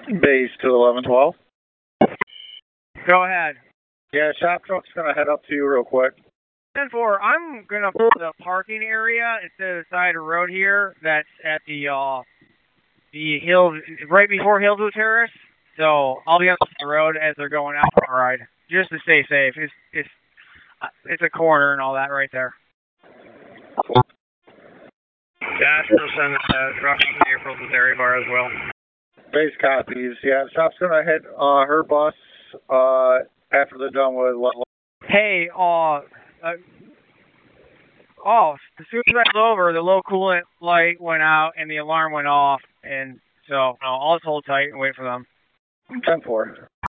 Base to 1112. Go ahead. Yeah, shop truck's gonna head up to you real quick. 10-4, I'm gonna pull the parking area instead of the side of the road here. That's at the hills, right before Hillsview Terrace. So I'll be on the road as they're going out for a ride, just to stay safe. It's a corner and all that right there. Josh will send a truck to April to Dairy Bar as well. Base copies. Yeah, shop's gonna hit her bus after they're done with. Hey, as soon as I was over, the low coolant light went out and the alarm went off, and so I'll just hold tight and wait for them. 10-4.